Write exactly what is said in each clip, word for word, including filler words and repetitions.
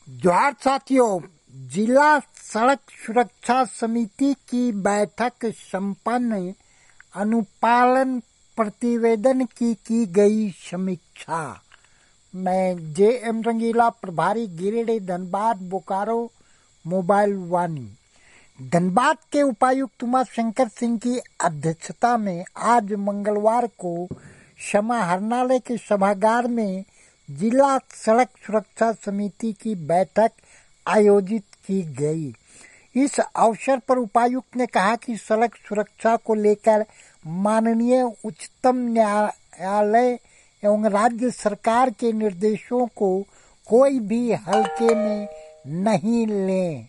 जोहार साथियों, जिला सड़क सुरक्षा समिति की बैठक संपन्न। अनुपालन प्रतिवेदन की की गई समीक्षा। मैं जे एम रंगीला, प्रभारी गिरिडीह, धनबाद, बोकारो मोबाइल वानी। धनबाद के उपायुक्त उमा शंकर सिंह की अध्यक्षता में आज मंगलवार को समाहरणालय के सभागार में जिला सड़क सुरक्षा समिति की बैठक आयोजित की गई। इस अवसर पर उपायुक्त ने कहा कि सड़क सुरक्षा को लेकर माननीय उच्चतम न्यायालय एवं राज्य सरकार के निर्देशों को कोई भी हल्के में नहीं लें,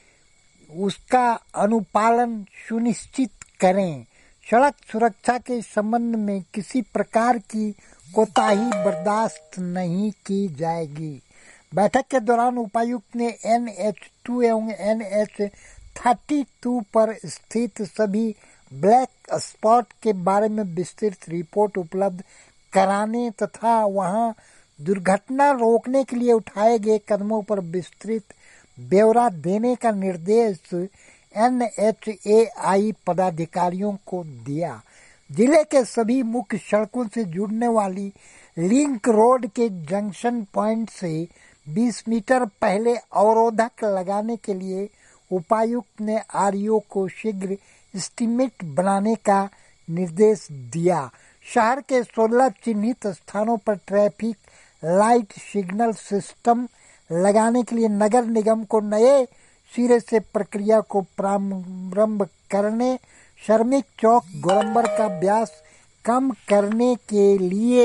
उसका अनुपालन सुनिश्चित करें। सड़क सुरक्षा के संबंध में किसी प्रकार की कोताही बर्दाश्त नहीं की जाएगी। बैठक के दौरान उपायुक्त ने एन एच टू एवं एन एच थर्टी टू पर स्थित सभी ब्लैक स्पॉट के बारे में विस्तृत रिपोर्ट उपलब्ध कराने तथा वहां दुर्घटना रोकने के लिए उठाए गए कदमों पर विस्तृत ब्यौरा देने का निर्देश एन एच ए आई पदाधिकारियों को दिया। जिले के सभी मुख्य सड़कों से जुड़ने वाली लिंक रोड के जंक्शन पॉइंट से बीस मीटर पहले अवरोधक लगाने के लिए उपायुक्त ने आर ई ओ को शीघ्र एस्टीमेट बनाने का निर्देश दिया। शहर के सोलह चिन्हित स्थानों पर ट्रैफिक लाइट सिग्नल सिस्टम लगाने के लिए नगर निगम को नए सिरे से प्रक्रिया को प्रारंभ करने, श्रमिक चौक गोलंबर का व्यास कम करने के लिए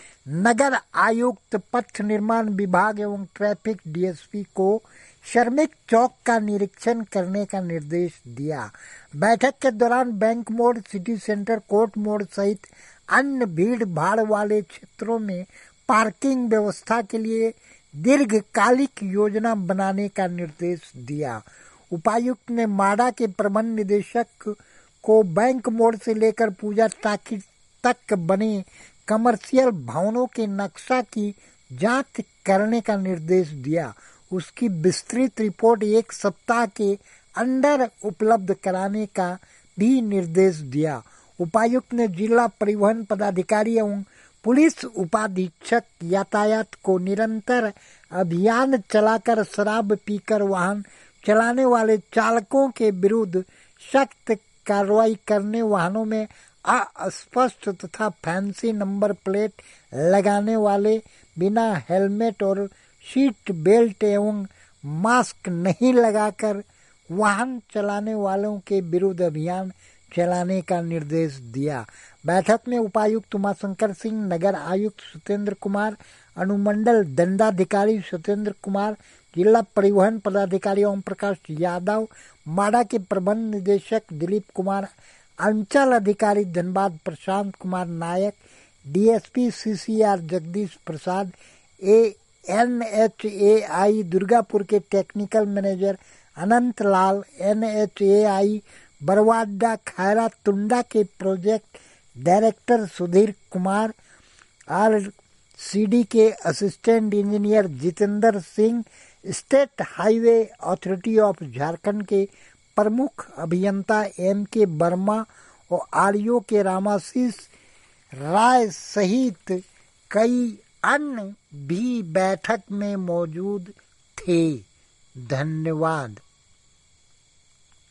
नगर आयुक्त, पथ निर्माण विभाग एवं ट्रैफिक डी एस पी को श्रमिक चौक का निरीक्षण करने का निर्देश दिया। बैठक के दौरान बैंक मोड़, सिटी सेंटर, कोर्ट मोड़ सहित अन्य भीड़ भाड़ वाले क्षेत्रों में पार्किंग व्यवस्था के लिए दीर्घकालिक योजना बनाने का निर्देश दिया। उपायुक्त ने माडा के प्रबंध निदेशक को बैंक मोड़ से लेकर पूजा टाकी तक बने कमर्शियल भवनों के नक्शा की जांच करने का निर्देश दिया। उसकी विस्तृत रिपोर्ट एक सप्ताह के अंदर उपलब्ध कराने का भी निर्देश दिया। उपायुक्त ने जिला परिवहन पदाधिकारी एवं पुलिस उपाधीक्षक यातायात को निरंतर अभियान चलाकर शराब पीकर वाहन चलाने वाले चालकों के विरुद्ध सख्त कार्रवाई करने, वाहनों में अस्पष्ट तथा फैंसी नंबर प्लेट लगाने वाले, बिना हेलमेट और सीट बेल्ट एवं मास्क नहीं लगाकर वाहन चलाने वालों के विरुद्ध अभियान चलाने का निर्देश दिया। बैठक में उपायुक्त उमाशंकर सिंह, नगर आयुक्त सत्येंद्र कुमार, अनुमंडल दंडाधिकारी सत्येंद्र कुमार, जिला परिवहन पदाधिकारी ओम प्रकाश यादव, माडा के प्रबंध निदेशक दिलीप कुमार, अंचल अधिकारी Dhanbad Prashant Kumar Nayak, D S P C C R Jagdish Prasad, A N H A I Durgapur के technical manager Anant Lal, N H A I Barwada Khaira Tunda के project director Sudhir Kumar, R C D के assistant engineer Jitendra Singh, state highway authority of Jharkhand के प्रमुख अभियंता एम के वर्मा और आर ई ओ के रामाशीष राय सहित कई अन्य भी बैठक में मौजूद थे। धन्यवाद।